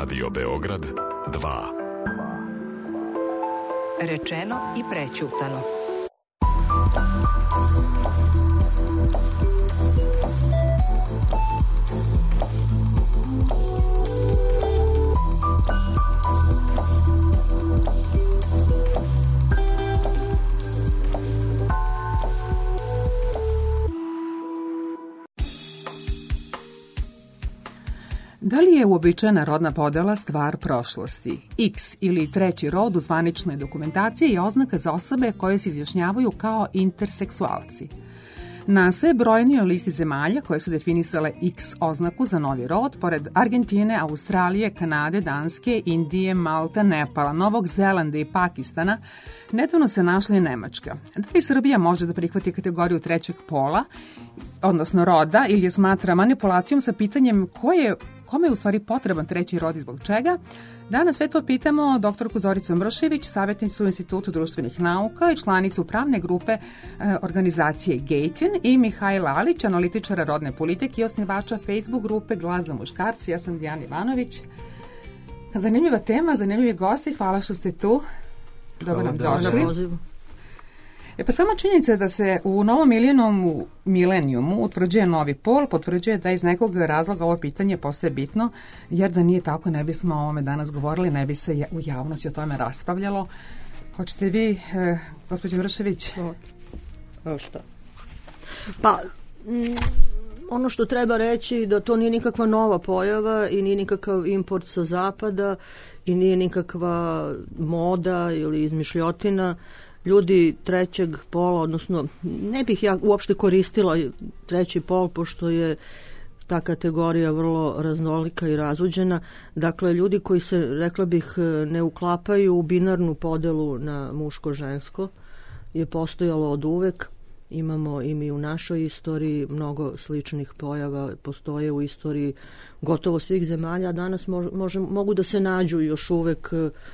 Radio Beograd 2. Rečeno i prećutano. Da li je uobičajena rodna podela stvar prošlosti? X ili treći rod u zvaničnoj dokumentaciji je oznaka za osobe koje se izjašnjavaju kao interseksualci. Na sve brojnijoj listi zemalja koje su definisale X oznaku za novi rod, pored Argentine, Australije, Kanade, Danske, Indije, Malte, Nepala, Novog Zelanda i Pakistana, nedavno se našla i Nemačka. Da li Srbija može da prihvati kategoriju trećeg pola, odnosno roda, ili je smatra manipulacijom sa pitanjem kome je u stvari potreban treći rod i zbog čega? Danas sve to pitamo doktorku Zoricu Mršević, savjetnicu u Institutu društvenih nauka i članicu pravne grupe organizacije Gejtin, i Mihajla Alić, analitičara rodne politike i osnivača Facebook grupe Glas za muškarce. Ja sam Dijana Ivanović. Zanimljiva tema, zanimljivi gosti, hvala što ste tu. Dobro nam došli. Pa sama činjenica da se u novom milenijumu utvrđuje novi pol, potvrđuje da iz nekog razloga ovo pitanje postaje bitno, jer da nije tako ne bismo o ovome danas govorili, ne bi se u javnosti o tome raspravljalo. Hoćete vi, gospođo Mršević? Šta? Pa, ono što treba reći da to nije nikakva nova pojava i nije nikakav import sa zapada i nije nikakva moda ili izmišljotina. Ljudi trećeg pola, odnosno ne bih ja uopšte koristila treći pol, pošto je ta kategorija vrlo raznolika i razuđena. Dakle, ljudi koji se, rekla bih, ne uklapaju u binarnu podelu na muško-žensko je postojalo od uvek. Imamo i mi u našoj istoriji mnogo sličnih pojava, postoje u istoriji gotovo svih zemalja. Danas mogu da se nađu još uvek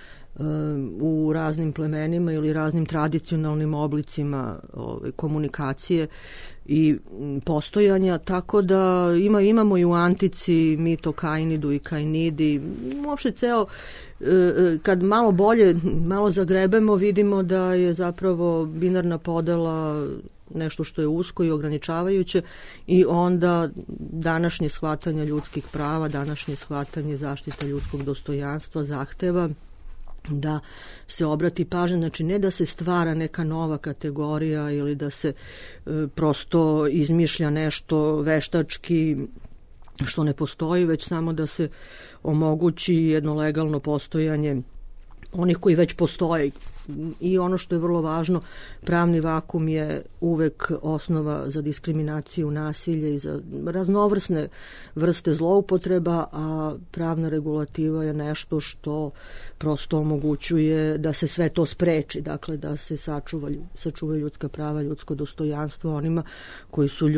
u raznim plemenima ili raznim tradicionalnim oblicima komunikacije i postojanja, tako da imamo i u antici mit o Kainidu i Kainidi. Uopšte ceo, kad malo zagrebemo, vidimo da je zapravo binarna podela nešto što je usko i ograničavajuće, i onda današnje shvatanje ljudskih prava, današnje shvatanje zaštita ljudskog dostojanstva zahteva da se obrati pažnja, znači ne da se stvara neka nova kategorija ili da se prosto izmišlja nešto veštački što ne postoji, već samo da se omogući jedno legalno postojanje onih koji već postoje. I ono što je vrlo važno, pravni vakum je uvek osnova za diskriminaciju, nasilje i za raznovrsne vrste zloupotreba, a pravna regulativa je nešto što prosto omogućuje da se sve to spreči, dakle da se sačuvaju ljudska prava, ljudsko dostojanstvo onima koji su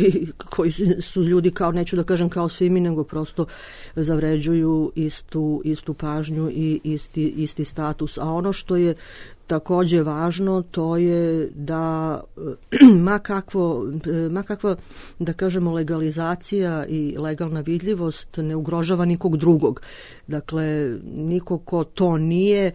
ljudi kao, neću da kažem kao svi mi, nego prosto zavređuju istu pažnju i isti status. A ono što je takođe važno, to je da ma kakva, da kažemo, legalizacija i legalna vidljivost ne ugrožava nikog drugog. Dakle, niko ko to nije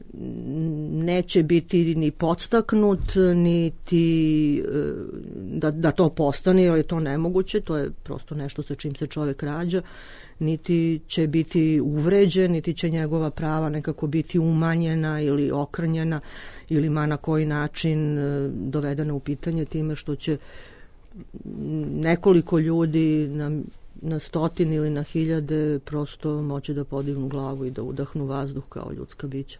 neće biti ni podstaknut, niti da to postane, jer je to nemoguće, to je prosto nešto sa čim se čovek rađa, niti će biti uvređen, niti će njegova prava nekako biti umanjena ili okrnjena ili ma na koji način dovedena u pitanje time što će nekoliko ljudi na stotine ili na hiljade prosto moći da podignu glavu i da udahnu vazduh kao ljudska bića.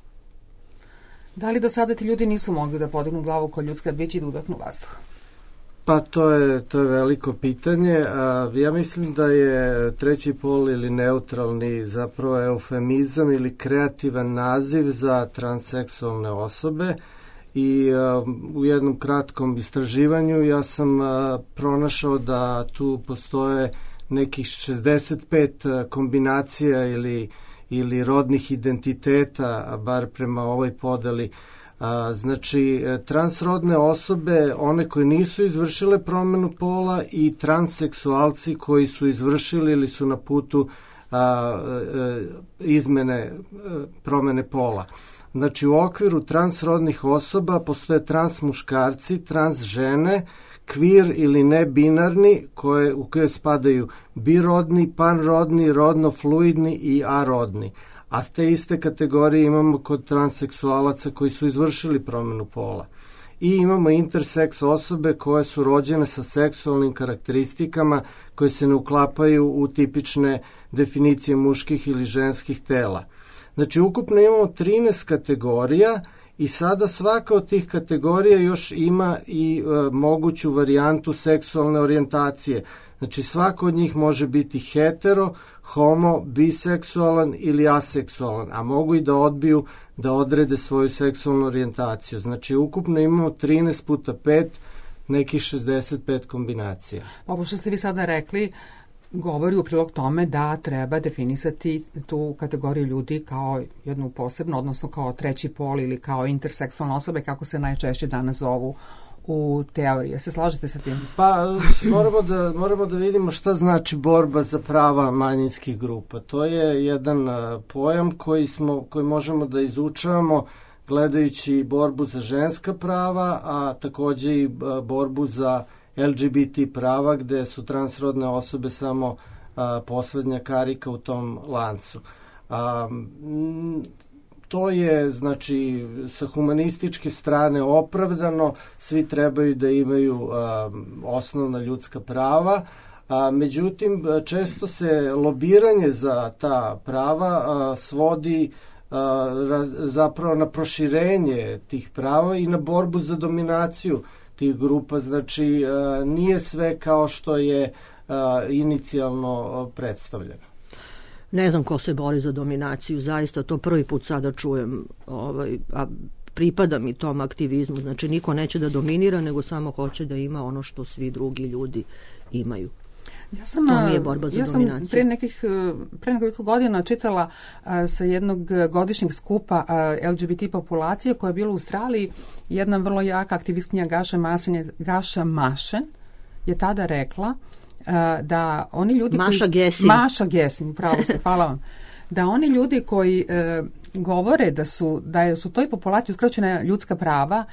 Da li do sada ti ljudi nisu mogli da podignu glavu kao ljudska bića i da udahnu vazduh? Pa to je veliko pitanje. Ja mislim da je treći pol ili neutralni zapravo eufemizam ili kreativan naziv za transseksualne osobe, i u jednom kratkom istraživanju ja sam pronašao da tu postoje nekih 65 kombinacija ili rodnih identiteta, bar prema ovoj podeli. Znači, transrodne osobe, one koje nisu izvršile promenu pola, i transseksualci koji su izvršili ili su na putu izmene, promene pola. Znači, u okviru transrodnih osoba postoje trans muškarci, trans žene, kvir ili nebinarni, u koje spadaju birodni, panrodni, rodno-fluidni i arodni. A te iste kategorije imamo kod transseksualaca koji su izvršili promenu pola. I imamo interseks osobe koje su rođene sa seksualnim karakteristikama koje se ne uklapaju u tipične definicije muških ili ženskih tela. Znači, ukupno imamo 13 kategorija i sada svaka od tih kategorija još ima i moguću varijantu seksualne orijentacije. Znači, svako od njih može biti hetero, homo, biseksualan ili aseksualan, a mogu i da odbiju da odrede svoju seksualnu orijentaciju. Znači, ukupno imamo 13 puta 5, nekih 65 kombinacija. Ovo što ste vi sada rekli govori u prilog tome da treba definisati tu kategoriju ljudi kao jednu posebnu, odnosno kao treći pol ili kao interseksualne osobe, kako se najčešće danas zovu u teoriji. Se slažete sa tim? Pa moramo da vidimo šta znači borba za prava manjinskih grupa. To je jedan pojam koji možemo da izučavamo gledajući borbu za ženska prava, a takođe i borbu za LGBT prava, gde su transrodne osobe samo poslednja karika u tom lancu. To je, znači, sa humanističke strane opravdano, svi trebaju da imaju osnovna ljudska prava, međutim, često se lobiranje za ta prava svodi zapravo na proširenje tih prava i na borbu za dominaciju tih grupa. Znači, nije sve kao što je inicijalno predstavljeno. Ne znam ko se bori za dominaciju, zaista to prvi put sada čujem, a pripada mi tom aktivizmu. Znači, niko neće da dominira, nego samo hoće da ima ono što svi drugi ljudi imaju. To nije borba za dominaciju. Ja sam pre nekoliko godina čitala sa jednog godišnjeg skupa LGBT populacije koja je bila u Australiji. Jedna vrlo jaka aktivistkinja Gaša Mašen je tada rekla da oni ljudi Maša Gesin, pravo se, hvala vam. Da oni ljudi koji govore da su toj populaciji uskraćena ljudska prava,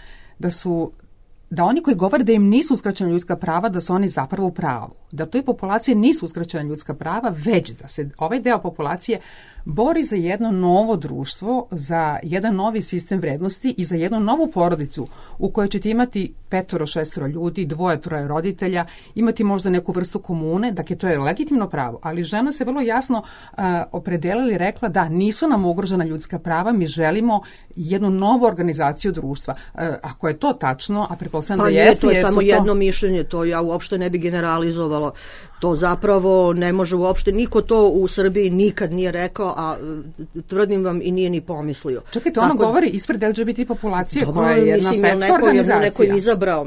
da oni koji govore da im nisu uskraćena ljudska prava, da su oni zapravo u pravu. Da toj populaciji nisu uskraćena ljudska prava, već da se ovaj deo populacije bori za jedno novo društvo, za jedan novi sistem vrednosti i za jednu novu porodicu u kojoj ćete imati 5-6 ljudi, 2-3 roditelja, imati možda neku vrstu komune, dakle to je legitimno pravo, ali žena se vrlo jasno opredelila i rekla da nisu nam ugrožena ljudska prava, mi želimo jednu novu organizaciju društva. Ako je to tačno, a pretpostavljam da jeste... To je samo jedno mišljenje, to ja uopšte ne bi generalizovala. To zapravo ne može uopšte, niko to u Srbiji nikad nije rekao, a tvrdim vam i nije ni pomislio. Čekajte, ona govori ispred LGBT populacije koja je jedna svetska organizacija. Neko je izabrao,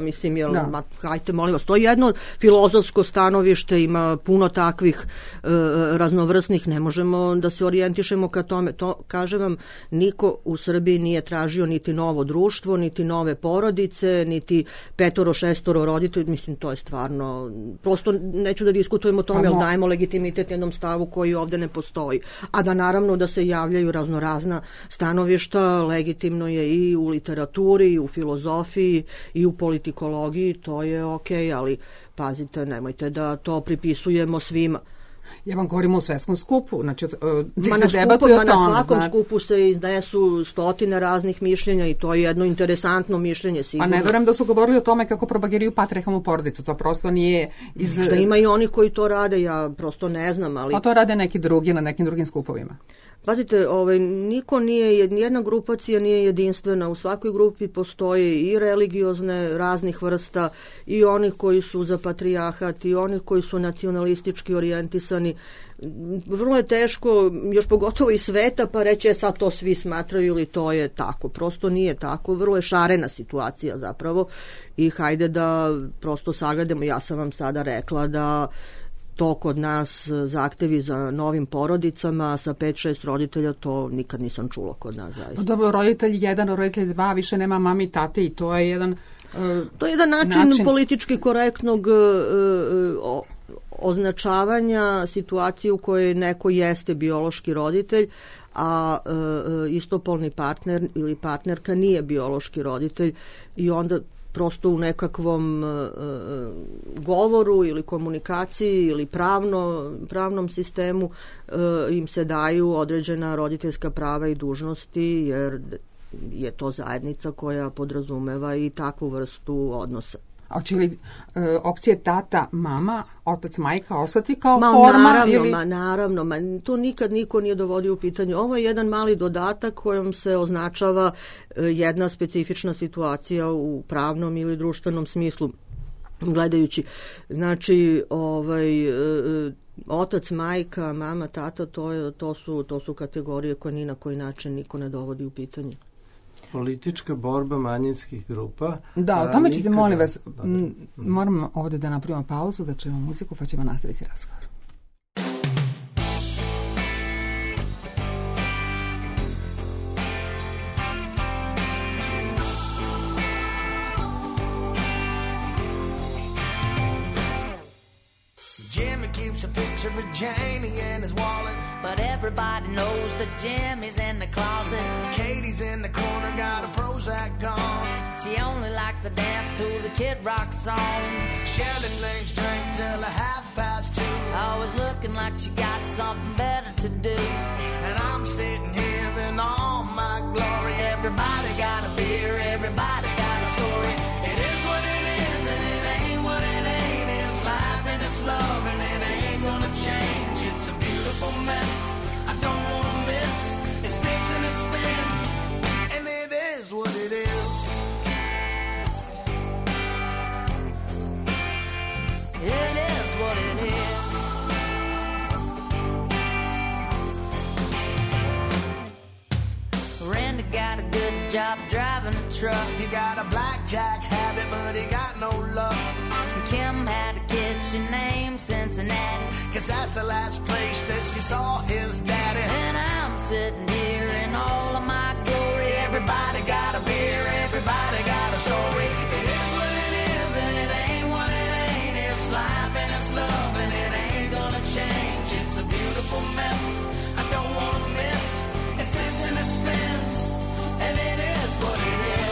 hajte molim vas, to je jedno filozofsko stanovište, ima puno takvih raznovrsnih, ne možemo da se orijentišemo ka tome. To, kažem vam, niko u Srbiji nije tražio niti novo društvo, niti nove porodice, niti 5-6 roditelja, mislim, to je stvarno, prosto neću da diskutujemo o tome, ali dajemo legitimitet jednom stavu koji ovde ne postoji. A da naravno da se javljaju raznorazna stanovišta, legitimno je i u literaturi, i u filozofiji, i u politikologiji, to je okej, ali pazite, nemojte da to pripisujemo svima. Ja vam govorim o svetskom skupu, znači na svakom skupu se iznesu stotine raznih mišljenja i to je jedno interesantno mišljenje sigurno. A ne verujem da su govorili o tome kako propagiraju patrijarhalnu porodicu, to prosto nije Šta ima i oni koji to rade, ja prosto ne znam, ali... A to rade neki drugi na nekim drugim skupovima. Pazite, niko nije, nijedna grupacija nije jedinstvena, u svakoj grupi postoje i religiozne raznih vrsta, i oni koji su za patrijarhat, i oni koji su nacionalistički orijentisani. Vrlo je teško, još pogotovo i sveta, pa reći sad to svi smatraju ili to je tako. Prosto nije tako, vrlo je šarena situacija zapravo i hajde da prosto sagledamo. Ja sam vam sada rekla da to kod nas zahtevi za novim porodicama sa 5-6 roditelja, to nikad nisam čula kod nas zaista. Dobro, roditelj 1, roditelj 2, više nema mami i tate i to je jedan... To je jedan način politički korektnog označavanja situacije u kojoj neko jeste biološki roditelj, a istopolni partner ili partnerka nije biološki roditelj i onda prosto u nekakvom govoru ili komunikaciji ili pravnom sistemu im se daju određena roditeljska prava i dužnosti, jer je to zajednica koja podrazumeva i takvu vrstu odnosa. A hoće li opcije tata, mama, otac, majka ostati kao forma? Naravno, to nikad niko nije dovodio u pitanje. Ovo je jedan mali dodatak kojom se označava jedna specifična situacija u pravnom ili društvenom smislu gledajući. Znači, otac, majka, mama, tata, to su kategorije koje ni na koji način niko ne dovodi u pitanje. Politička borba manjinskih grupa. Da, o tome ćete, molim vas, moramo ovdje da napravimo pauzu, da čujemo muziku, pa ćemo nastaviti razgovor. Jimmy keeps a picture of Janie in his wallet, but everybody knows that Jimmy's in the closet. Katie's in the corner, got a Prozac on. She only likes to dance to the Kid Rock songs. Shelley slings drink till 2:30. Always looking like she got something better to do. And I'm sitting here in all my glory. Everybody got a beer, everybody got a story. It is what it is, and it ain't what it ain't. It's life and it's love, and it ain't gonna change. It's a beautiful mess I don't wanna miss. It sits and it spins, and it is what it is. It is what it is. Randy got a good job driving a truck. He got a blackjack habit, but he got no luck. Kim had a kid she named Cincinnati, 'cause that's the last place that she saw his daddy. And I'm sitting here in all of my glory. Everybody got a beer, everybody got a story. It is what it is, and it ain't what it ain't. It's life and it's love, and it ain't gonna change. It's a beautiful mess I don't wanna miss. It sits and it spins, and it is what it is.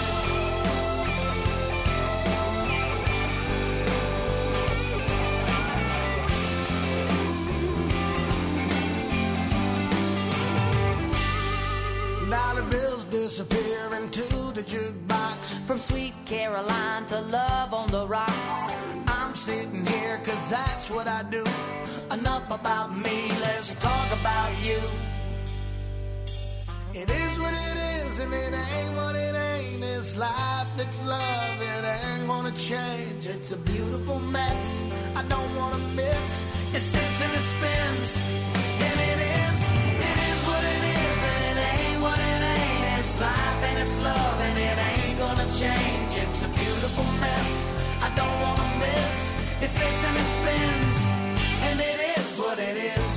Dollar bills disappear into the jukebox. From Sweet Caroline to Love on the Rocks. I'm sitting here 'cause that's what I do. Enough about me, let's talk about you. It is what it is, and it ain't what it ain't. It's life, it's love, it ain't gonna change. It's a beautiful mess I don't wanna miss. It sits and it spins, and it is what it is, and it ain't what it ain't. It's life and it's love, and it ain't gonna change. It's a beautiful mess I don't wanna miss. It sits and it spins, and it is what it is.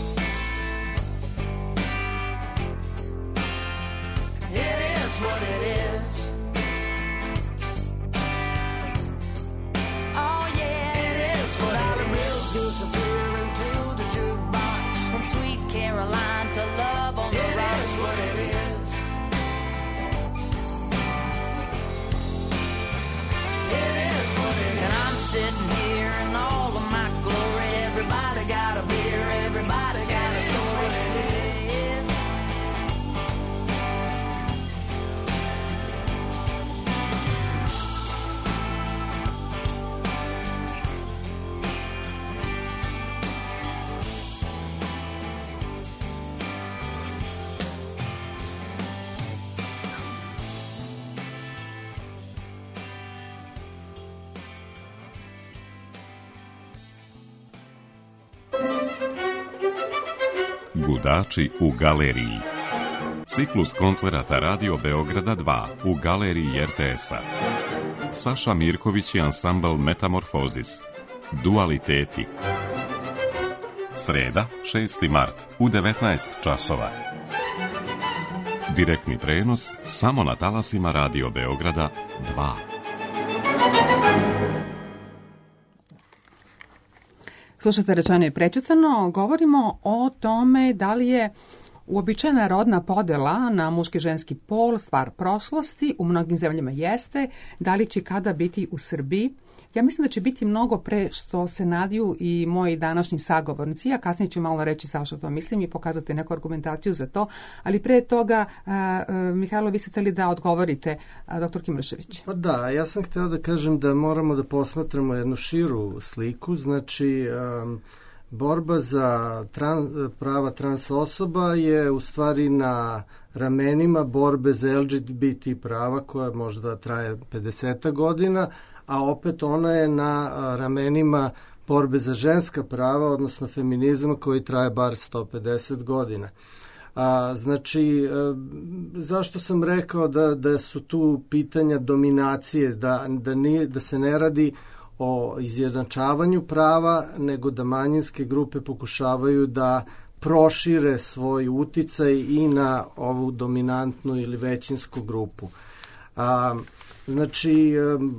It is what it is. Oh yeah, it is what it is. Bills disappear into the jukebox. From Sweet Caroline to Love on the Rocks. It is what it is. It is what it is. And I'm sitting here in all of my glory. Everybody got a beer, everybody got a story. It is. Gudači u galeriji. Ciklus koncerata Radio Beograda 2 u galeriji RTS-a. Saša Mirković i ansambl Metamorfozis. Dualiteti. Sreda, 6. mart u 19 časova. Direktni prenos samo na talasima Radio Beograda 2. Slušajte Rečeno i prećutano, govorimo o tome da li je uobičajena rodna podela na muški i ženski pol stvar prošlosti, u mnogim zemljama jeste, da li će kada biti u Srbiji. Ja mislim da će biti mnogo pre što se nadiju i moji današnji sagovornici, a kasnije ću malo reći zašto to mislim i pokazati neku argumentaciju za to, ali pre toga, Mihajlo, vi ste hteli da odgovorite dr. Mršević. Pa da, ja sam hteo da kažem da moramo da posmatramo jednu širu sliku, znači borba za prava trans osoba je u stvari na ramenima borbe za LGBT prava koja možda traje 50 godina, a opet ona je na ramenima borbe za ženska prava, odnosno feminizma koji traje bar 150 godina. Znači, zašto sam rekao da su tu pitanja dominacije, da se ne radi o izjednačavanju prava, nego da manjinske grupe pokušavaju da prošire svoj uticaj i na ovu dominantnu ili većinsku grupu. Znači,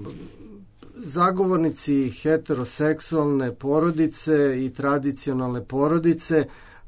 zagovornici heteroseksualne porodice i tradicionalne porodice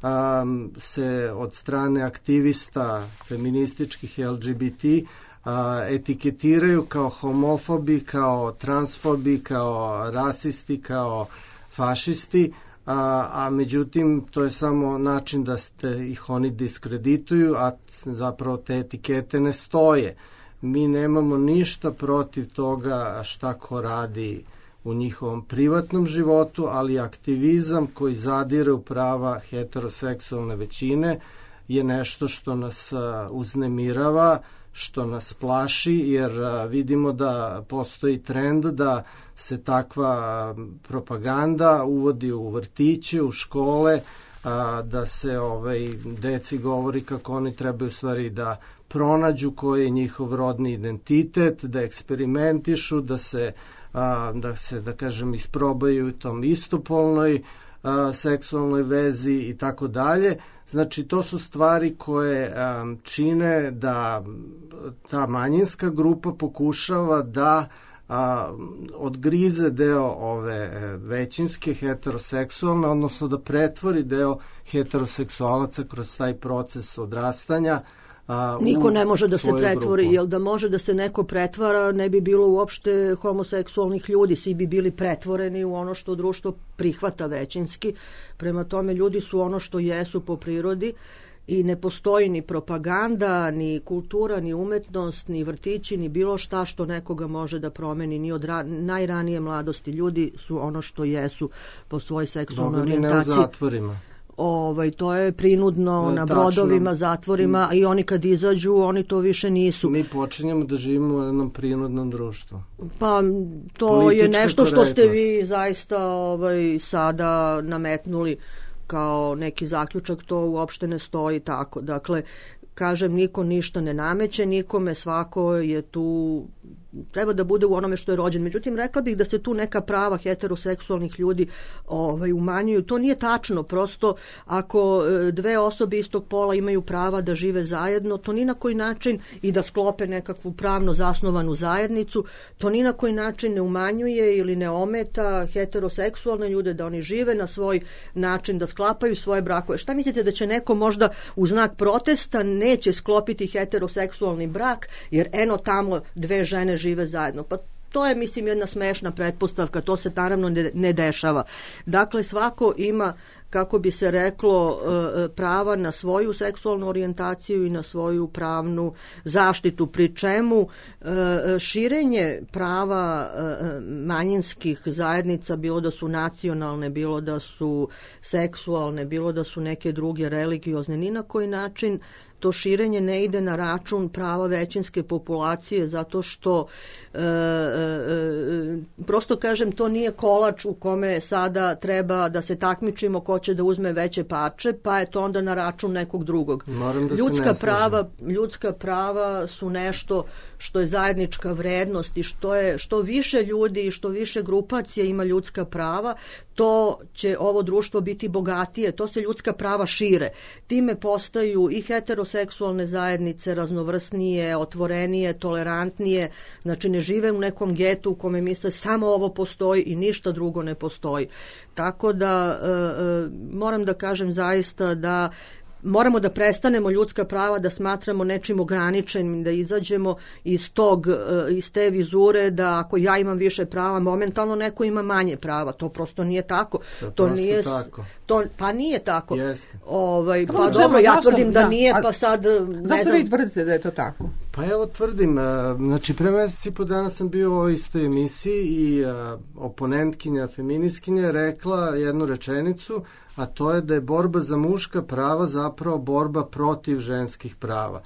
se od strane aktivista feminističkih LGBT etiketiraju kao homofobi, kao transfobi, kao rasisti, kao fašisti, a međutim to je samo način da ih oni diskredituju, a zapravo te etikete ne stoje. Mi nemamo ništa protiv toga šta ko radi u njihovom privatnom životu, ali aktivizam koji zadire u prava heteroseksualne većine je nešto što nas uznemirava, što nas plaši, jer vidimo da postoji trend da se takva propaganda uvodi u vrtiće, u škole, da se deci govori kako oni trebaju u stvari da pronađu koji je njihov rodni identitet, da eksperimentišu, da se da kažem isprobaju u tom istopolnoj seksualnoj vezi i tako dalje. Znači, to su stvari koje čine da ta manjinska grupa pokušava da odgrize deo ove većinske heteroseksualne, odnosno da pretvori deo heteroseksualaca kroz taj proces odrastanja. Niko ne može da se pretvori, grupu. Jer da može da se neko pretvara, ne bi bilo uopšte homoseksualnih ljudi, svi bi bili pretvoreni u ono što društvo prihvata većinski. Prema tome, ljudi su ono što jesu po prirodi i ne postoji ni propaganda, ni kultura, ni umetnost, ni vrtići, ni bilo šta što nekoga može da promeni, ni od najranije mladosti. Ljudi su ono što jesu po svojoj seksualnoj orijentaciji. Ne u zatvorima. To je prinudno na brodovima, zatvorima, i oni kad izađu, oni to više nisu. Mi počinjemo da živimo u jednom prinudnom društvu. Pa to je nešto što ste vi zaista sada nametnuli kao neki zaključak, to uopšte ne stoji tako. Dakle, kažem, niko ništa ne nameće nikome, svako je tu, treba da bude u onome što je rođen. Međutim, rekla bih da se tu neka prava heteroseksualnih ljudi umanjuju. To nije tačno. Prosto, ako dve osobe istog pola imaju prava da žive zajedno, to ni na koji način, i da sklope nekakvu pravno zasnovanu zajednicu, to ni na koji način ne umanjuje ili ne ometa heteroseksualne ljude da oni žive na svoj način, da sklapaju svoje brakove. Šta mislite da će neko možda u znak protesta neće sklopiti heteroseksualni brak, jer eno tamo dve žene žive zajedno? Pa to je, mislim, jedna smešna pretpostavka, to se naravno ne dešava. Dakle, svako ima, kako bi se reklo, prava na svoju seksualnu orijentaciju i na svoju pravnu zaštitu, pri čemu širenje prava manjinskih zajednica, bilo da su nacionalne, bilo da su seksualne, bilo da su neke druge religiozne, ni na koji način to širenje ne ide na račun prava većinske populacije, zato što prosto kažem, to nije kolač u kome sada treba da se takmičimo ko će da uzme veće parče, pa je to onda na račun nekog drugog. Ljudska prava su nešto što je zajednička vrednost i što više ljudi i što više grupacija ima ljudska prava, to će ovo društvo biti bogatije, to se ljudska prava šire. Time postaju i heteroseksualne homoseksualne zajednice raznovrsnije, otvorenije, tolerantnije, znači ne žive u nekom getu u kome misle samo ovo postoji i ništa drugo ne postoji. Tako da moram da kažem zaista da moramo da prestanemo ljudska prava da smatramo nečim ograničenim, da izađemo iz te vizure da ako ja imam više prava, momentalno neko ima manje prava. To prosto nije tako. To nije tako. Pa nije tako. Pa dobro, ja tvrdim da nije, pa sad zašto vi tvrdite da je to tako? Pa evo tvrdim, znači pre mesec i po dana sam bio u ovoj istoj emisiji i oponentkinja, feministkinja rekla jednu rečenicu, a to je da je borba za muška prava zapravo borba protiv ženskih prava.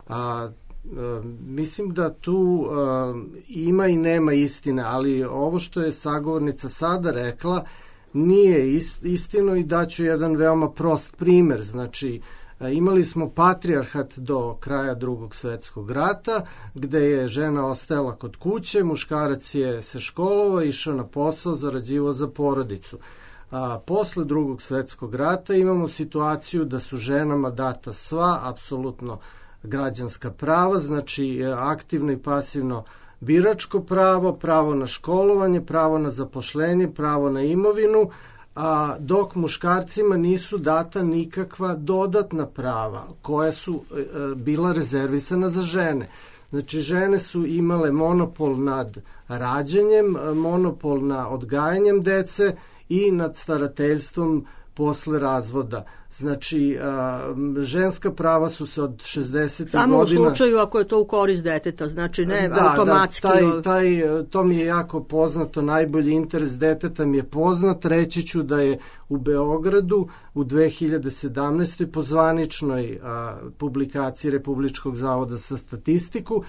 Mislim da tu ima i nema istine, ali ovo što je sagovornica sada rekla nije istino i daću jedan veoma prost primer. Znači, imali smo patrijarhat do kraja Drugog svetskog rata, gde je žena ostajala kod kuće, muškarac je se školovao, išao na posao, zarađivao za porodicu. Posle Drugog svetskog rata imamo situaciju da su ženama data sva apsolutno građanska prava, znači aktivno i pasivno biračko pravo, pravo na školovanje, pravo na zaposlenje, pravo na imovinu, dok muškarcima nisu data nikakva dodatna prava koja su bila rezervisana za žene. Znači, žene su imale monopol nad rađanjem, monopol na odgajanjem dece i nad starateljstvom posle razvoda. Znači, ženska prava su se od 60. godina... Samo u slučaju ako je to u korist deteta, znači ne automatski... To mi je jako poznato, najbolji interes deteta mi je poznat. Reći ću da je u Beogradu u 2017. po zvaničnoj publikaciji Republičkog zavoda za statistiku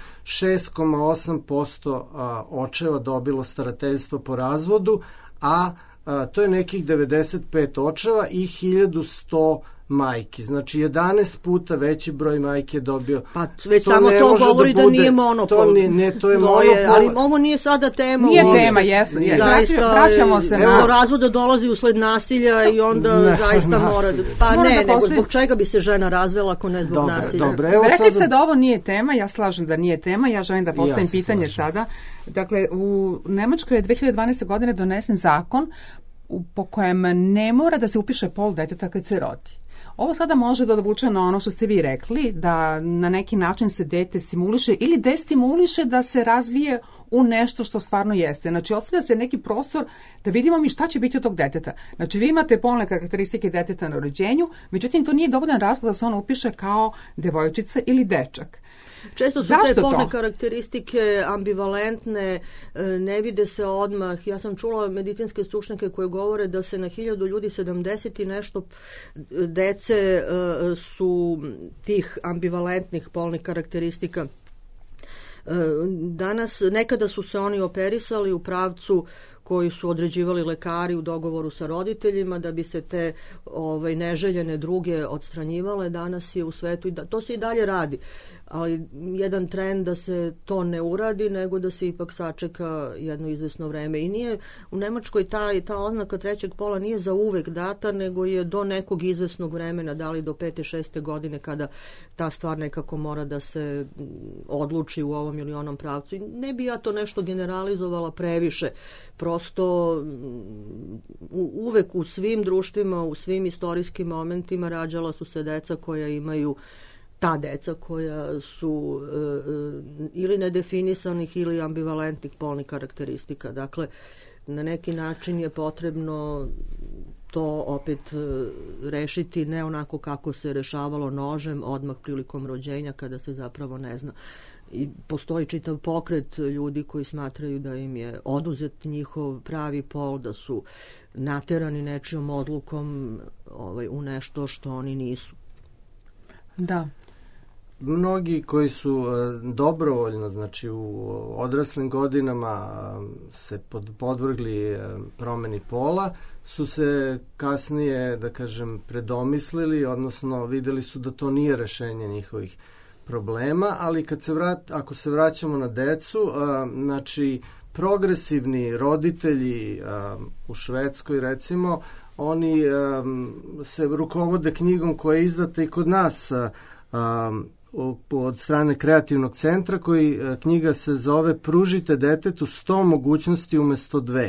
6,8% očeva dobilo starateljstvo po razvodu, a to je nekih 95 očeva i 1100 majki. Znači 11 puta veći broj majke je dobio. Pa već samo to govori da nije monopol. To je monopol. Ali ovo nije sada tema. Nije tema, jesno. Vraćamo se na... Evo, razvoda dolazi usled nasilja i onda zaista mora... Pa nego zbog čega bi se žena razvela ako ne zbog nasilja? Rekli ste da ovo nije tema, ja slažem da nije tema, ja želim da postavim pitanje sada. Dakle, u Nemačkoj je 2012. godine donesen zakon po kojem ne mora da se upiše pol deteta kad se rodi. Ovo sada može da odvuče na ono što ste vi rekli, da na neki način se dete stimuliše ili destimuliše da se razvije u nešto što stvarno jeste. Znači, ostavlja se neki prostor da vidimo mi šta će biti od tog deteta. Znači, vi imate polne karakteristike deteta na rođenju, međutim, to nije dovoljan razlog da se ono upiše kao devojčica ili dečak. Često su te polne karakteristike ambivalentne, ne vide se odmah. Ja sam čula medicinske stručnjake koje govore da se na 1000 ljudi 70 i nešto dece su tih ambivalentnih polnih karakteristika. Danas, nekada su se oni operisali u pravcu koji su određivali lekari u dogovoru sa roditeljima da bi se te neželjene druge odstranjivale. Danas je u svetu, to se i dalje radi, ali jedan trend da se to ne uradi, nego da se ipak sačeka jedno izvesno vreme. I nije u Nemačkoj ta oznaka trećeg pola nije za uvek data, nego je do nekog izvesnog vremena, da li do 5. 6. godine, kada ta stvar nekako mora da se odluči u ovom ili onom pravcu. I ne bi ja to nešto generalizovala previše. Prosto uvek u svim društvima, u svim istorijskim momentima rađala su se deca koja imaju ta deca koja su ili nedefinisanih ili ambivalentnih polnih karakteristika. Dakle, na neki način je potrebno to opet rešiti ne onako kako se rešavalo nožem odmah prilikom rođenja, kada se zapravo ne zna. I postoji čitav pokret ljudi koji smatraju da im je oduzet njihov pravi pol, da su naterani nečijom odlukom u nešto što oni nisu. Da. Mnogi koji su dobrovoljno, znači u odraslim godinama se podvrgli promeni pola, su se kasnije, da kažem, predomislili, odnosno videli su da to nije rešenje njihovih problema, ali ako se vraćamo na decu, znači progresivni roditelji u Švedskoj, recimo, oni se rukovode knjigom koja je izdata i kod nas od strane Kreativnog centra, koji knjiga se zove Pružite detetu 100 mogućnosti umesto 2.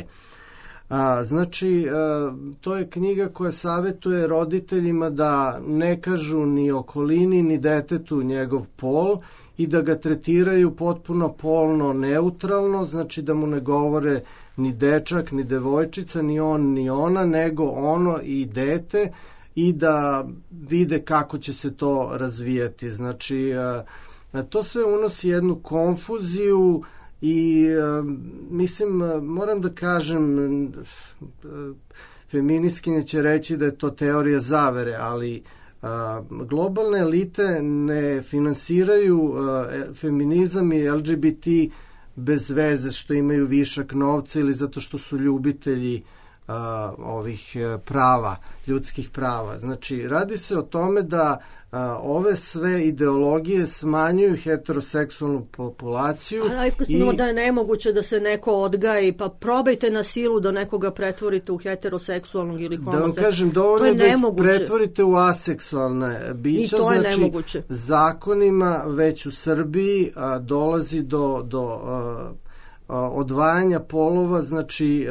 Znači, to je knjiga koja savjetuje roditeljima da ne kažu ni okolini ni detetu njegov pol i da ga tretiraju potpuno polno neutralno, znači da mu ne govore ni dečak, ni devojčica, ni on, ni ona, nego ono i dete, i da vide kako će se to razvijati. Znači, to sve unosi jednu konfuziju i mislim, moram da kažem, feministkinje će reći da je to teorija zavere, ali globalne elite ne finansiraju feminizam i LGBT bez veze što imaju višak novca ili zato što su ljubitelji ovih prava, ljudskih prava. Znači, radi se o tome da ove sve ideologije smanjuju heteroseksualnu populaciju. Rekli da je nemoguće da se neko odgaji, pa probajte na silu da nekoga pretvorite u heteroseksualnog ili homoseksualnog. Da vam kažem, dovoljno da ih pretvorite u aseksualne bića. I to je znači, nemoguće. Zakonima već u Srbiji dolazi do odvajanja polova, znači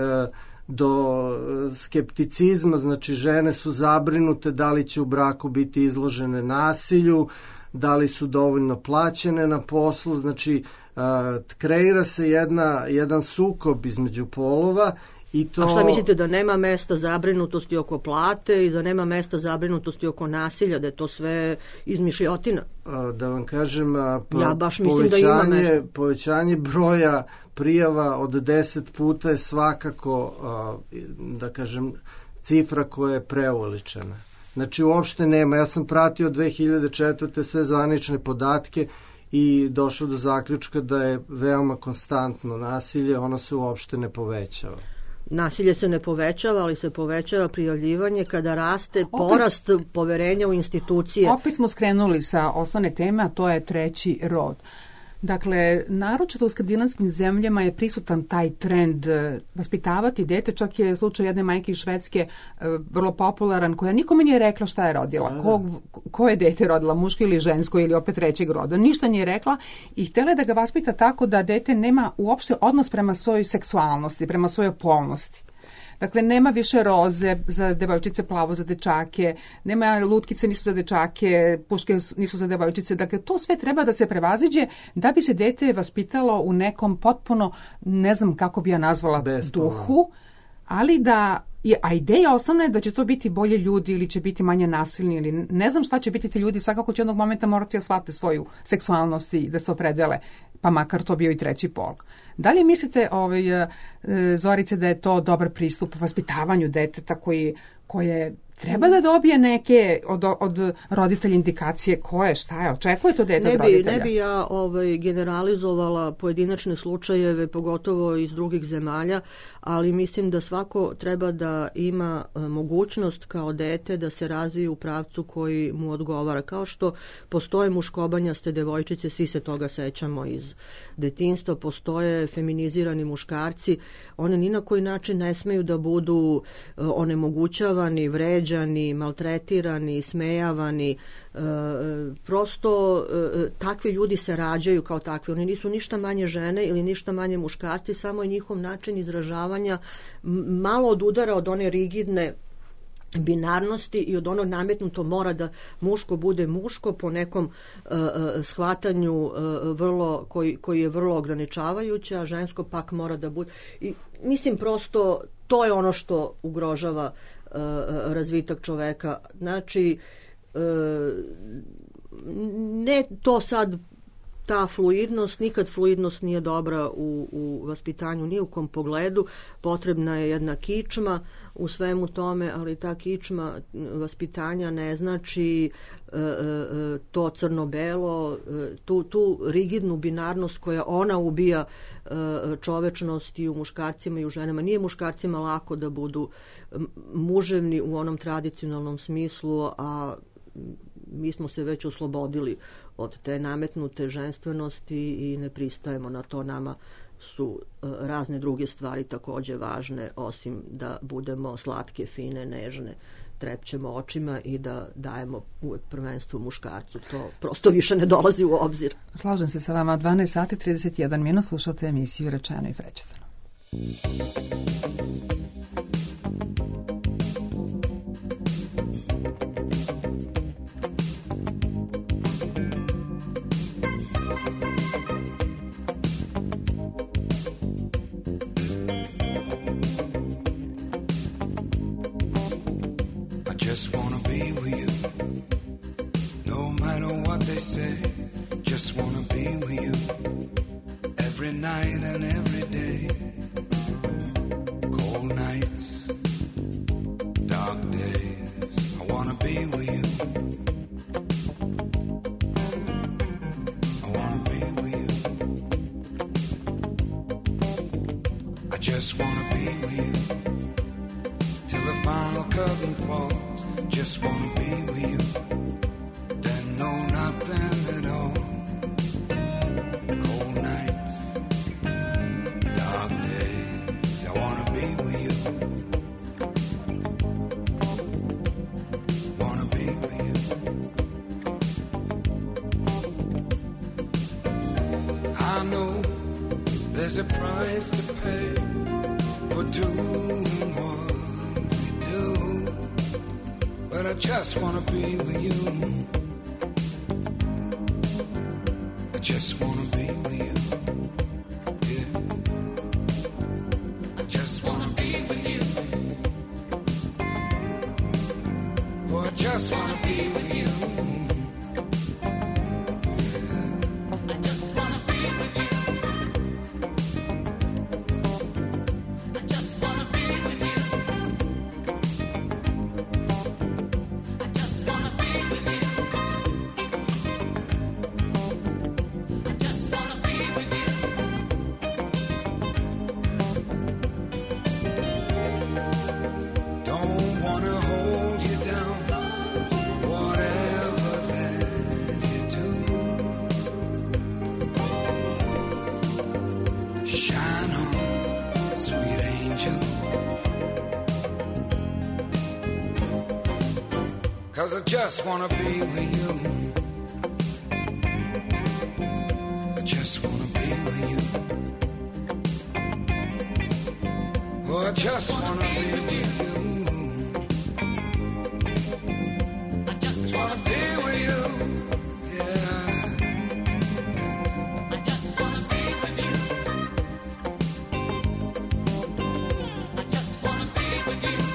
do skepticizma, znači žene su zabrinute da li će u braku biti izložene nasilju, da li su dovoljno plaćene na poslu, znači kreira se jedan sukob između polova. I to... A šta mislite, da nema mesta zabrinutosti oko plate i da nema mesta zabrinutosti oko nasilja, da je to sve izmišljotina? Da vam kažem, ja baš mislim da ima mesta. Povećanje broja prijava od 10 puta je svakako, da kažem, cifra koja je preuveličena. Znači, uopšte nema. Ja sam pratio 2004. sve zvanične podatke i došao do zaključka da je veoma konstantno nasilje, ono se uopšte ne povećava. Nasilje se ne povećava, ali se povećava prijavljivanje kada raste porast poverenja u institucije. Opet smo skrenuli sa osnovne teme, a to je treći rod. Dakle, naročito u skandinavskim zemljama je prisutan taj trend vaspitavati dete, čak je slučaj jedne majke iz Švedske vrlo popularan, koja nikome nije rekla šta je rodila, ko je dete rodila, muško ili žensko ili opet trećeg roda. Ništa nije rekla i htjela je da ga vaspita tako da dete nema uopšte odnos prema svojoj seksualnosti, prema svojoj polnosti. Dakle, nema više roze za devojčice, plavo za dečake, nema lutkice nisu za dečake, puške nisu za devojčice. Dakle, to sve treba da se prevaziđe da bi se dete vaspitalo u nekom potpuno, ne znam kako bi ja nazvala, duhu, ali da a ideja osnovna je da će to biti bolje ljudi ili će biti manje nasilni ili ne znam šta će biti ti ljudi, svakako će jednog momenta morati da shvate svoju seksualnost i da se opredele, pa makar to bio i treći pol. Da li mislite, Zorice, da je to dobar pristup vaspitavanju deteta koje treba da dobije neke od roditelja indikacije koje, šta je, očekuje to dete od roditelja? Ne bi ja generalizovala pojedinačne slučajeve, pogotovo iz drugih zemalja, ali mislim da svako treba da ima mogućnost kao dete da se razvije u pravcu koji mu odgovara. Kao što postoje muškobanjaste devojčice, svi se toga sećamo iz detinjstva, postoje feminizirani muškarci, one ni na koji način ne smeju da budu onemogućavani, vređani, maltretirani, smejavani. Prosto takvi ljudi se rađaju kao takvi. Oni nisu ništa manje žene ili ništa manje muškarci, samo je njihov način izražavanja malo odudara od one rigidne binarnosti i od onog nametnuto mora da muško bude muško po nekom shvatanju koji je vrlo ograničavajuće, a žensko pak mora da bude. I mislim prosto to je ono što ugrožava razvitak čoveka. Znači, ne to sad ta fluidnost, nikad fluidnost nije dobra u vaspitanju, ni u kom pogledu, potrebna je jedna kičma u svemu tome, ali ta kičma vaspitanja ne znači to crno-belo, tu rigidnu binarnost koja ona ubija čovečnost i u muškarcima i u ženama. Nije muškarcima lako da budu muževni u onom tradicionalnom smislu, a mi smo se već oslobodili od te nametnute ženstvenosti i ne pristajemo na to. Nama su razne druge stvari takođe važne, osim da budemo slatke, fine, nežne, trepćemo očima i da dajemo uvek prvenstvo muškarcu. To prosto više ne dolazi u obzir. Slažem se sa vama. 12 sati 31 minut slušate emisiju Rečeno i prećutano. There's a price to pay for doing what we do, but I just wanna be with you. I just wanna be with you. Yeah. I just wanna be with you. Oh, I just wanna be with you. Cause I just wanna be with you. I just wanna be with you. Oh, I just wanna be with you. I just wanna be with you. Yeah. I just wanna be with you. I just wanna be with you.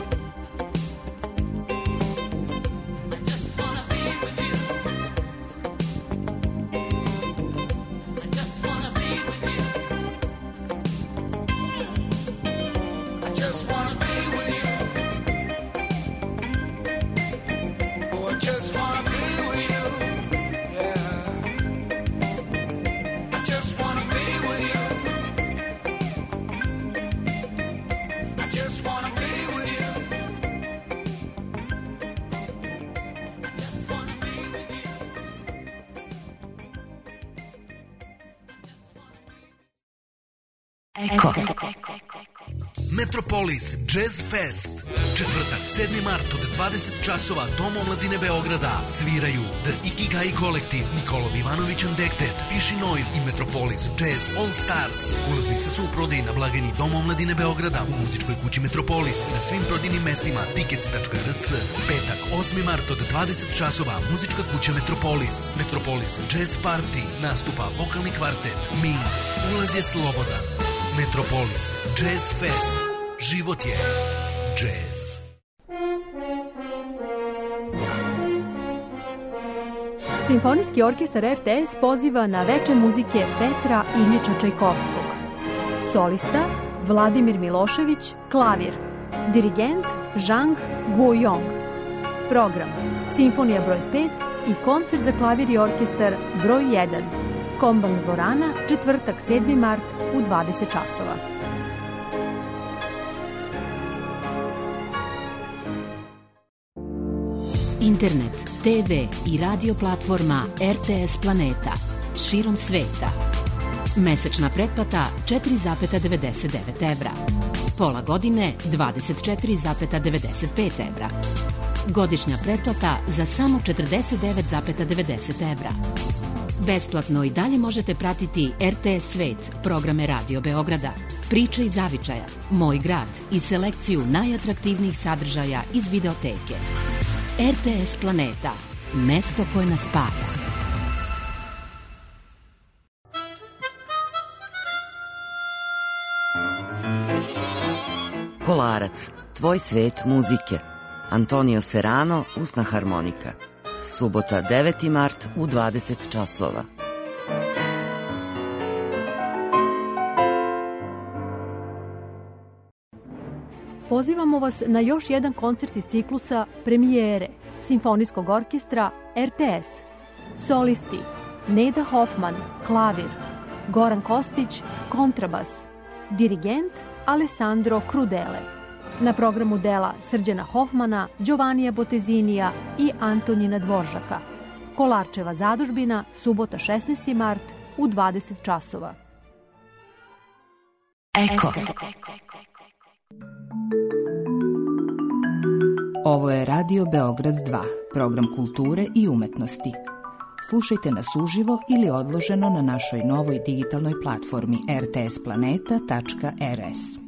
Eko. Metropolis Jazz Fest. Četvrtak, 7. mart od 20 časova, Dom omladine Beograda. Sviraju The Ikigai Kolektiv, Nikolov Ivanović and Dektet, Fishy Noir i Metropolis Jazz All Stars. Ulaznice su u prodaji na blagajni Dom omladine Beograda, u muzičkoj kući Metropolis i na svim prodajnim mestima tickets.rs. Petak, 8. mart od 20 časova, muzička kuća Metropolis. Metropolis Jazz Party. Nastupa vokalni kvartet Ming. Ulaz je slobodan. Metropolis Jazz Fest. Život je jazz. Simfonijski orkestar RTS poziva na veče muzike Petra Iljiča Čajkovskog. Solista Vladimir Milošević, klavir. Dirigent Zhang Guoyong. Program Simfonija broj 5 i koncert za klavir i orkestar broj 1. Kombank dvorana, četvrtak 7. mart u 20 časova. Internet, TV i radio platforma RTS Planeta. Širom sveta. Mesečna pretplata 4,99 evra. pola godine 24,95 evra. Godišnja pretplata za samo 49,90 evra. Besplatno i dalje možete pratiti RTS Svet, programe Radio Beograda, Priče iz zavičaja, Moj grad i selekciju najatraktivnijih sadržaja iz videoteke. RTS Planeta, mesto koje nas spaja. Kolarac, tvoj svet muzike. Antonio Serrano, usna harmonika. Subota 9. mart u 20 časova. Pozivamo vas na još jedan koncert iz ciklusa Premijere Simfonijskog orkestra RTS. Solisti Neda Hoffman, klavir, Goran Kostić, kontrabas, dirigent Alessandro Crudele. Na programu dela Srđana Hoffmana, Giovannija Botezinija i Antonina Dvoržaka. Kolarčeva zadužbina, subota 16. mart u 20 časova. Eko. Ovo je Radio Beograd 2, program kulture i umetnosti. Slušajte nas uživo ili odloženo na našoj novoj digitalnoj platformi rtsplaneta.rs.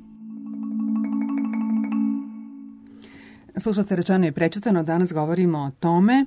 Slušate Rečeno i prečutano, danas govorimo o tome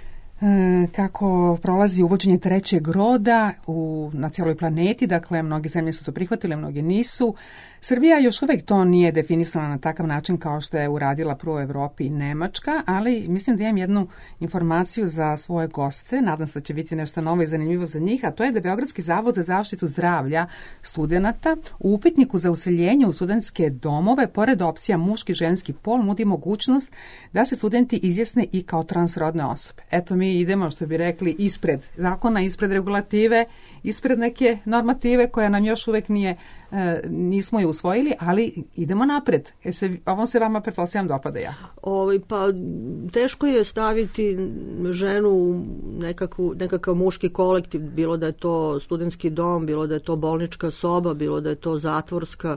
kako prolazi uvođenje trećeg roda na cijeloj planeti, dakle mnoge zemlje su to prihvatile, mnoge nisu. Srbija još uvijek to nije definisala na takav način kao što je uradila prvo u Evropi i Nemačka, ali mislim da imam jednu informaciju za svoje goste, nadam se da će biti nešto novo i zanimljivo za njih, a to je da Beogradski zavod za zaštitu zdravlja studenata u upitniku za useljenje u studentske domove, pored opcija muški, ženski pol, nudi mogućnost da se studenti izjasne i kao transrodne osobe. Eto, mi idemo, što bi rekli, ispred zakona, ispred regulative, ispred neke normative koja nam još uvijek nismo je usvojili, ali idemo napred. Ovom se vama, pretpostavljam, dopada jako. Pa teško je staviti ženu u nekakav muški kolektiv, bilo da je to studentski dom, bilo da je to bolnička soba, bilo da je to zatvorska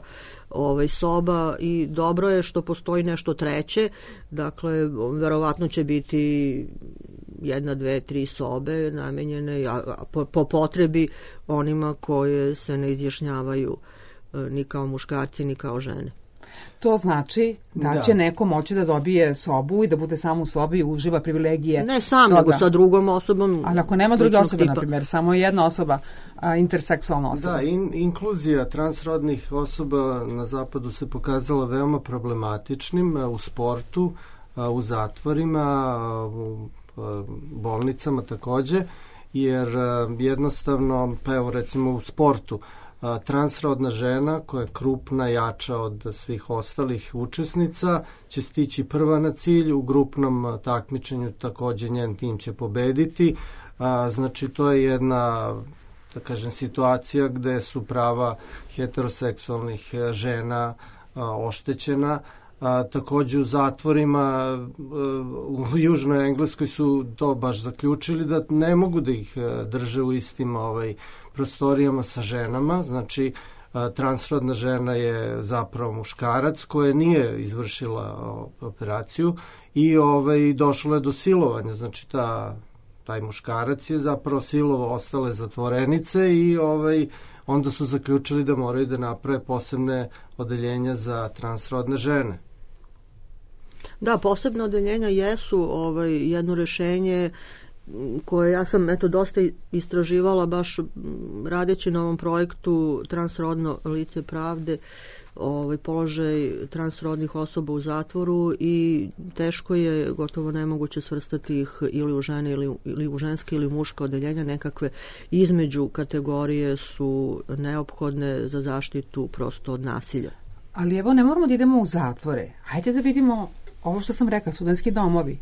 soba, i dobro je što postoji nešto treće. Dakle, verovatno će biti 1, 2, 3 sobe namenjene po potrebi onima koje se ne izjašnjavaju ni kao muškarci ni kao žene. To znači da će neko moći da dobije sobu i da bude samo u sobi i uživa privilegije. Ne sam, nego sa drugom osobom. Ali ako nema druge osobe, na primjer, samo jedna osoba, interseksualna osoba. Da, inkluzija transrodnih osoba na zapadu se pokazala veoma problematičnim u sportu, u zatvorima, u bolnicama takođe, jer jednostavno, pa evo recimo u sportu, transrodna žena koja je krupna, jača od svih ostalih učesnica će stići prva na cilj, u grupnom takmičenju takođe njen tim će pobediti. Znači to je jedna, da kažem, situacija gde su prava heteroseksualnih žena oštećena. Takođe u zatvorima u Južnoj Engleskoj su to baš zaključili da ne mogu da ih drže u istim prostorijama sa ženama. Znači transrodna žena je zapravo muškarac koja nije izvršila operaciju i došlo je do silovanja. Znači taj muškarac je zapravo silovao ostale zatvorenice i onda su zaključili da moraju da naprave posebne odeljenja za transrodne žene. Da, posebne odeljenja jesu jedno rešenje koje ja sam dosta istraživala baš radeći na ovom projektu Transrodno lice pravde, položaj transrodnih osoba u zatvoru, i teško je, gotovo nemoguće svrstati ih ili u žene ili u ženske ili u muška odeljenja. Nekakve između kategorije su neophodne za zaštitu prosto od nasilja. Ali evo, ne moramo da idemo u zatvore. Hajde da vidimo ovo što sam rekla, studentski domovi.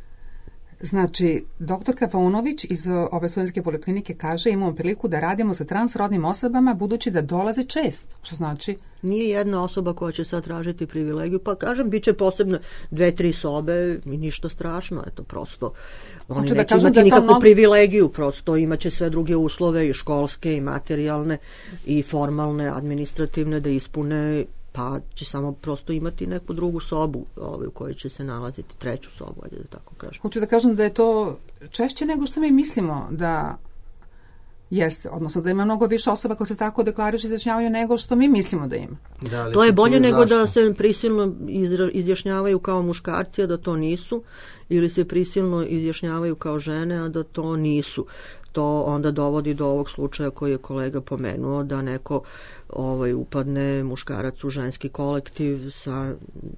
Znači, doktorka Paunović iz ove studentske poliklinike kaže: imamo priliku da radimo sa transrodnim osobama budući da dolaze često. Što znači? Nije jedna osoba koja će sad tražiti privilegiju, pa kažem, bit će posebno 2-3 sobe i ništa strašno, eto, prosto. Oni neće imati nikakvu privilegiju, prosto imaće sve druge uslove, i školske, i materijalne, i formalne, administrativne, da ispune pa će samo prosto imati neku drugu sobu u kojoj će se nalaziti, treću sobu, ajde da tako kažem. Hoću da kažem da je to češće nego što mi mislimo da jeste, odnosno da ima mnogo više osoba koje se tako deklarišu i izjašnjavaju nego što mi mislimo da ima. To je bolje nego da se prisilno izjašnjavaju kao muškarci, a da to nisu, ili se prisilno izjašnjavaju kao žene, a da to nisu. To onda dovodi do ovog slučaja koji je kolega pomenuo, da neko upadne muškarac u ženski kolektiv sa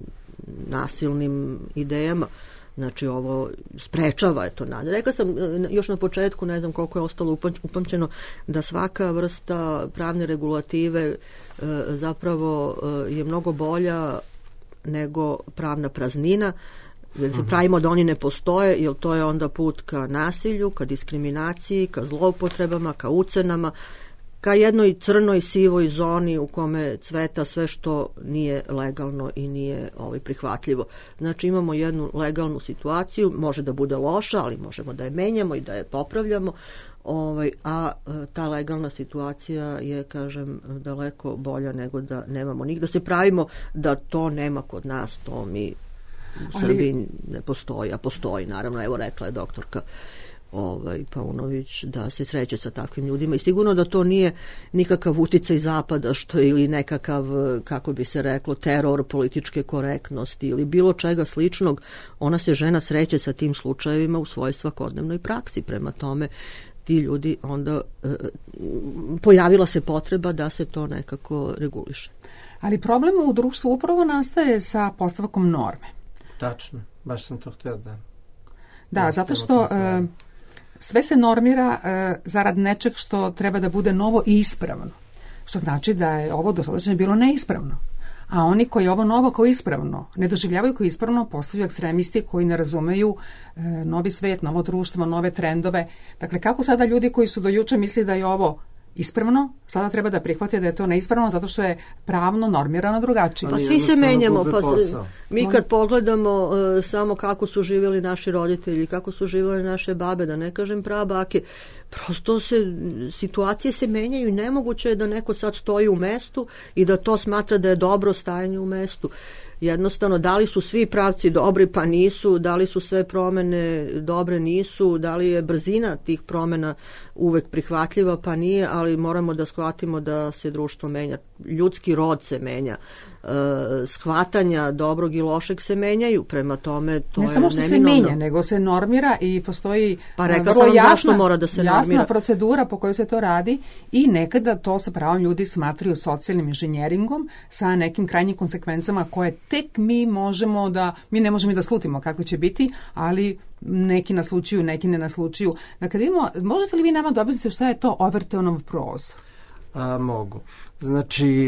nasilnim idejama. Znači ovo sprečava je to. Rekla sam još na početku, ne znam koliko je ostalo upamćeno, da svaka vrsta pravne regulative zapravo je mnogo bolja nego pravna praznina, jer se pravimo da oni ne postoje, jer to je onda put ka nasilju, ka diskriminaciji, ka zloupotrebama, ka ucenama, ka jednoj crnoj sivoj zoni u kome cveta sve što nije legalno i nije prihvatljivo. Znači imamo jednu legalnu situaciju, može da bude loša, ali možemo da je menjamo i da je popravljamo, a ta legalna situacija je, kažem, daleko bolja nego da nemamo nigde. Da se pravimo da to nema kod nas, to mi u Srbiji ne postoji, a postoji, naravno, evo rekla je doktorka Paunović da se sreće sa takvim ljudima i sigurno da to nije nikakav uticaj zapada što ili nekakav, kako bi se reklo, teror političke korektnosti ili bilo čega sličnog. Ona se žena sreće sa tim slučajevima u svojoj svakodnevnoj praksi. Prema tome ti ljudi onda pojavila se potreba da se to nekako reguliše. Ali problem u društvu upravo nastaje sa postavkom norme. Tačno, baš sam to htio da... Da, zato što sve se normira zarad nečeg što treba da bude novo i ispravno. Što znači da je ovo dosadašnje bilo neispravno. A oni koji ovo novo kao ispravno ne doživljavaju kao ispravno postaju ekstremisti koji ne razumeju novi svet, novo društvo, nove trendove. Dakle, kako sada ljudi koji su do juče mislili da je ovo ispravno, sada treba da prihvate da je to neispravno zato što je pravno normirano drugačije. Pa svi se menjamo, pa mi kad pogledamo samo kako su živjeli naši roditelji, kako su živjeli naše babe, da ne kažem prabake, prosto situacije se menjaju i nemoguće je da neko sad stoji u mestu i da to smatra da je dobro stajanje u mestu. Jednostavno, da li su svi pravci dobri, pa nisu, da li su sve promene dobre, nisu, da li je brzina tih promena uvek prihvatljiva, pa nije, ali moramo da shvatimo da se društvo menja, ljudski rod se menja, shvatanja dobrog i lošeg se menjaju, prema tome to je neminovno. Ne samo što se menja, nego se normira i postoji vrlo jasna procedura po kojoj se to radi i nekada to sa pravom ljudi smatraju socijalnim inženjeringom sa nekim krajnjim konsekvencama koje tek mi ne možemo i da slutimo kako će biti, ali neki naslučuju, neki ne naslučuju. Dakle, vidimo, možete li vi nama objasniti šta je to Overtonov prozor? Mogu. Znači,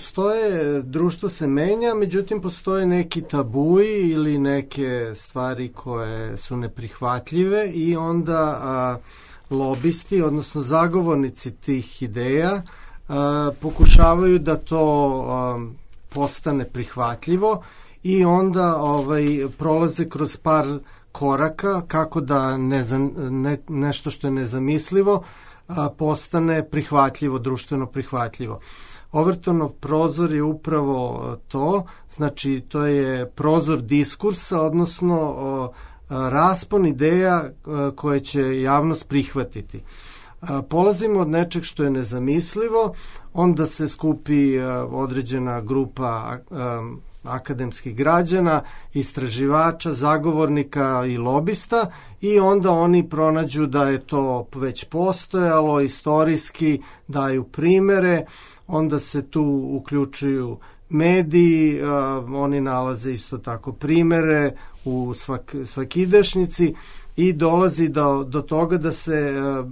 društvo se menja, međutim postoje neki tabuji ili neke stvari koje su neprihvatljive i onda lobisti, odnosno zagovornici tih ideja pokušavaju da to postane prihvatljivo i onda prolaze kroz par koraka kako da nešto što je nezamislivo postane prihvatljivo, društveno prihvatljivo. Overtonov prozor je upravo to, znači to je prozor diskursa, odnosno raspon ideja koje će javnost prihvatiti. Polazimo od nečeg što je nezamislivo, onda se skupi određena grupa akademskih građana, istraživača, zagovornika i lobista i onda oni pronađu da je to već postojalo, istorijski daju primere, onda se tu uključuju mediji, oni nalaze isto tako primere u svakidašnjici i dolazi do toga da se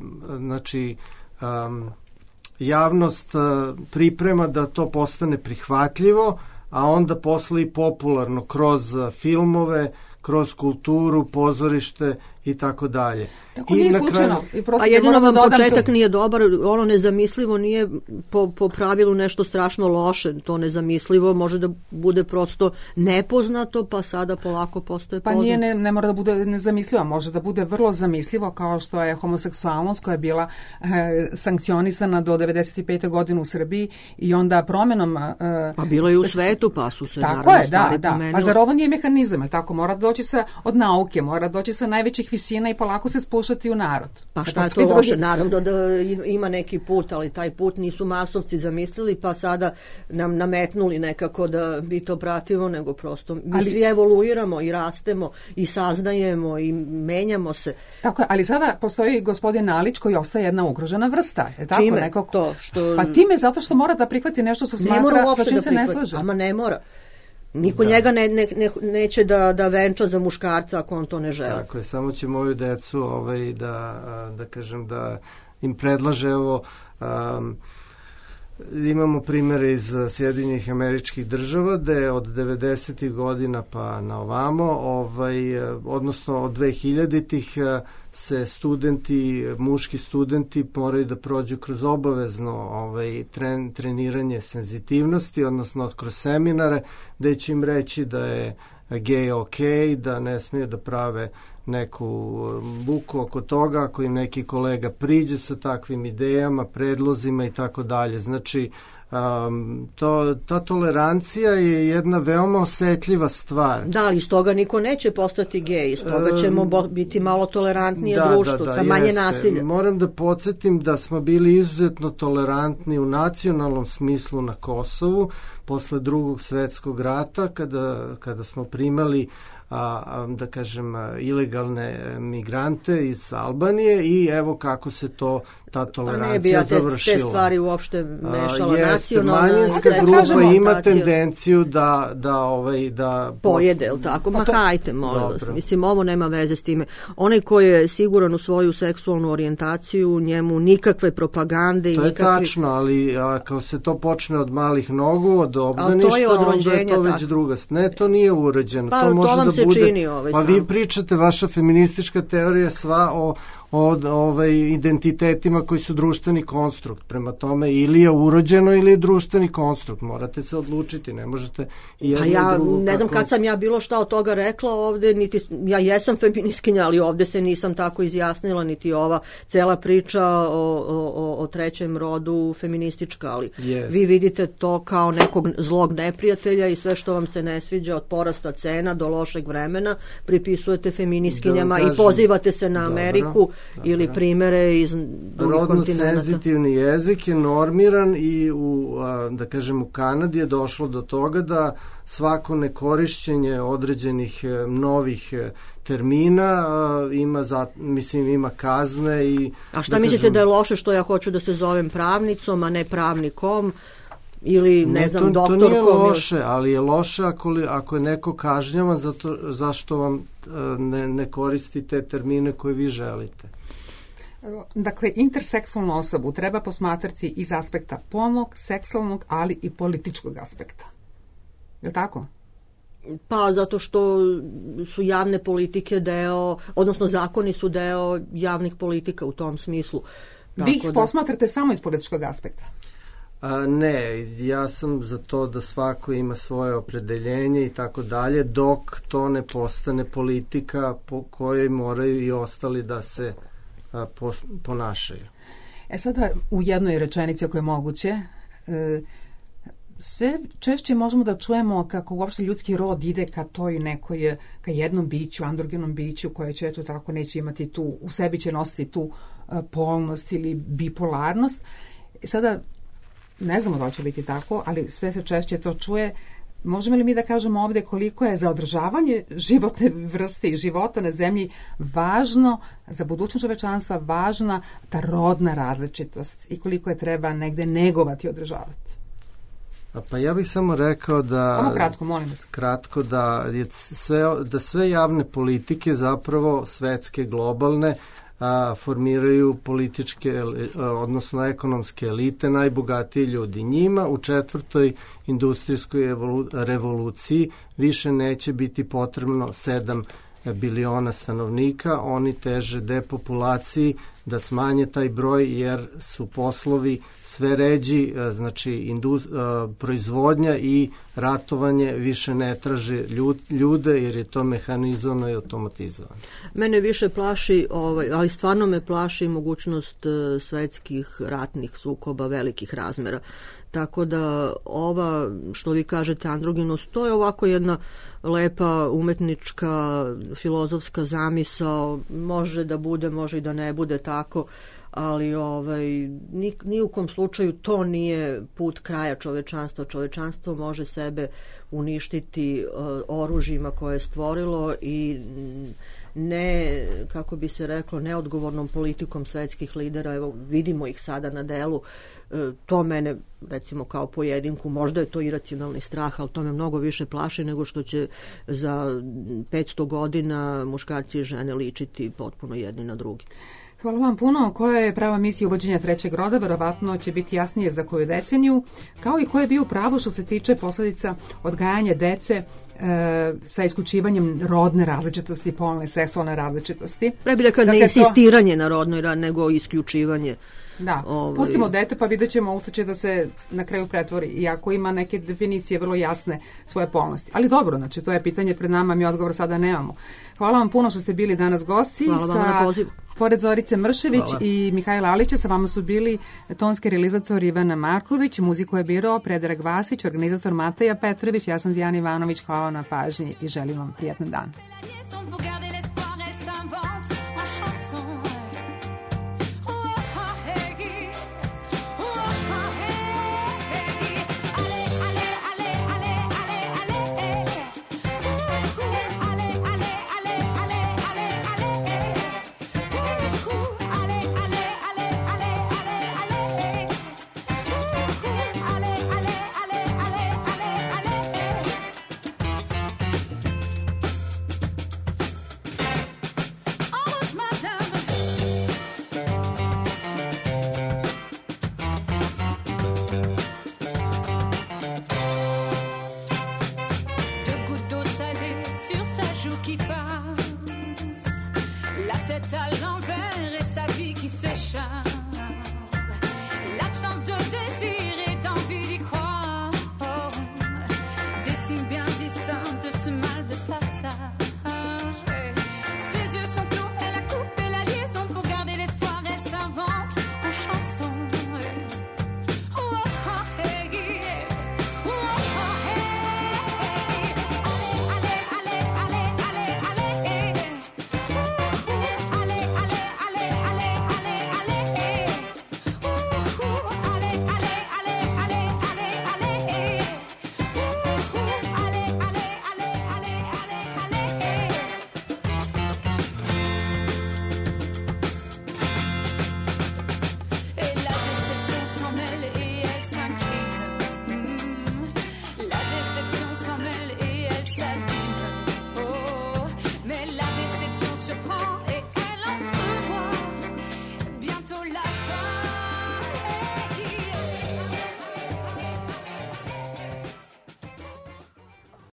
javnost priprema da to postane prihvatljivo, a onda posle i popularno kroz filmove, kroz kulturu, pozorište i tako dalje. Tako nije slučajno. A jedino vam početak nije dobar, ono nezamislivo nije po pravilu nešto strašno loše, to nezamislivo može da bude prosto nepoznato, pa sada polako postaje poznato. Pa nije, ne mora da bude nezamislivo, može da bude vrlo zamislivo, kao što je homoseksualnost koja je bila sankcionisana do 95. godine u Srbiji i onda promenom... Pa bilo je u svetu, pa su se tako naravno stvari promenile. Pa zar ovo nije mehanizam, tako mora doći od nauke, mora doći sa najvećih visina i polako se spuštati u narod. Pa šta je to loše? Naravno da ima neki put, ali taj put nisu masovci zamislili, pa sada nam nametnuli nekako da bi to pratimo, nego prosto mi svi evoluiramo i rastemo i saznajemo i menjamo se. Tako je, ali sada postoji gospodin Nalić koji ostaje jedna ugrožena vrsta. Je tako? Čime to? Što... Pa time zato što mora da prihvati nešto što smatra sa čim se ne slaže. Ama ne mora. Niko njega neće da venča za muškarca ako on to ne želi. Tako je, samo će moju decu da kažem da im predlaže ovo. Imamo primere iz Sjedinjenih Američkih Država gde od 90. godina pa na ovamo, odnosno od 2000-ih se muški studenti moraju da prođu kroz obavezno treniranje senzitivnosti, odnosno kroz seminare gde će im reći da je gej ok, da ne smiju da prave neku buku oko toga ako im neki kolega priđe sa takvim idejama, predlozima i tako dalje. Znači, ta tolerancija je jedna veoma osetljiva stvar. Da, ali iz toga niko neće postati gej, iz toga ćemo biti malo tolerantnije društvo, sa manje nasilja. Moram da podsjetim da smo bili izuzetno tolerantni u nacionalnom smislu na Kosovu posle Drugog svetskog rata, kada smo primali da kažem ilegalne migrante iz Albanije i evo kako se ta tolerancija završila. Te stvari uopšte mešala nacionalna. Manjinska grupa ima tendenciju da pojede, ili tako? Ma hajte, molim vas. Mislim, ovo nema veze s time. Onaj ko je siguran u svoju seksualnu orijentaciju, njemu nikakve propagande i nikakve... To je tačno, ali ako se to počne od malih nogu, od obdaništa, onda je to već druga. Ne, to nije uređeno. Pa to može da bude... Pa vi pričate, vaša feministička teorija sva o identitetima koji su društveni konstrukt. Prema tome, ili je urođeno ili je društveni konstrukt. Morate se odlučiti, ne možete i jedno i drugo. Ne znam kad sam ja bilo šta od toga rekla ovde, ja jesam feministkinja, ali ovde se nisam tako izjasnila, niti ova cela priča o trećem rodu feministička, ali vi vidite to kao nekog zlog neprijatelja i sve što vam se ne sviđa od porasta cena do lošeg vremena pripisujete feministkinjama i pozivate se na Ameriku ili primere iz drugih kontinenta. Rodno senzitivni jezik je normiran i da kažem u Kanadi je došlo do toga da svako nekorišćenje određenih novih termina ima kazne i... A šta mislite da je loše što ja hoću da se zovem pravnicom, a ne pravnikom? Ili, ne znam, doktorkom. To nije loše, ali je loše ako je neko kažnjavan zašto vam ne koristi te termine koje vi želite. Dakle, interseksualnu osobu treba posmatrati iz aspekta polnog, seksualnog, ali i političkog aspekta. Je li tako? Pa zato što su javne politike odnosno zakoni su deo javnih politika u tom smislu. Vi ih posmatrate samo iz političkog aspekta? Ne, ja sam za to da svako ima svoje opredeljenje i tako dalje, dok to ne postane politika po kojoj moraju i ostali da se ponašaju. Sada u jednoj rečenici ako je moguće, sve češće možemo da čujemo kako uopšte ljudski rod ide ka toj nekoj, ka jednom biću, androgenom biću koje će tako neće imati u sebi će nositi tu polnost ili bipolarnost. Sada ne znamo da će biti tako, ali sve se češće to čuje. Možemo li mi da kažemo ovde koliko je za održavanje životne vrste i života na zemlji važno, za budućnost čovečanstva važna ta rodna različitost i koliko je treba negde negovati i održavati? Pa ja bih samo rekao da... Samo kratko, molim vas. Kratko da sve javne politike zapravo svetske, globalne, formiraju političke, odnosno ekonomske elite, najbogatiji ljudi. Njima u 4. industrijskoj revoluciji više neće biti potrebno 7 biliona stanovnika, oni teže depopulaciji, da smanje taj broj jer su poslovi sve ređi, znači proizvodnja i ratovanje više ne traže ljude jer je to mehanizovano i automatizovano. Mene više plaši, ali stvarno me plaši mogućnost svetskih ratnih sukoba velikih razmera. Tako da ova, što vi kažete, androgenost, to je ovako jedna lepa umetnička, filozofska zamisao, može da bude, može i da ne bude tako, ali ni u kom slučaju to nije put kraja čovečanstva. Čovečanstvo može sebe uništiti oružjima koje je stvorilo i ne, kako bi se reklo, neodgovornom politikom svetskih lidera. Evo, vidimo ih sada na delu. To mene, recimo, kao pojedinku, možda je to iracionalni strah, ali to me mnogo više plaši nego što će za 500 godina muškarci i žene ličiti potpuno jedni na drugi. Hvala vam puno. Koja je prava misija uvođenja trećeg roda? Verovatno će biti jasnije za koju deceniju, kao i ko je bio u pravu što se tiče posledica odgajanja dece sa isključivanjem rodne različitosti, polne, seksualne različitosti. Ne bi rekla ne insistiranje na rodnoj, nego isključivanje. Da, pustimo dete pa vidjet ćemo u slučaju da se na kraju pretvori, iako ima neke definicije vrlo jasne svoje polnosti. Ali dobro, znači to je pitanje pred nama, mi odgovor sada nemamo. Hvala vam puno što ste bili danas gosti. Hvala vam na pozivu. Pored Zorice Mršević i Mihajla Alića, sa vama su bili tonski realizator Ivana Marković, muziku je birao Predrag Vasić, organizator Mateja Petrović, ja sam Dijana Ivanović, hvala na pažnji i želim vam prijetan dan.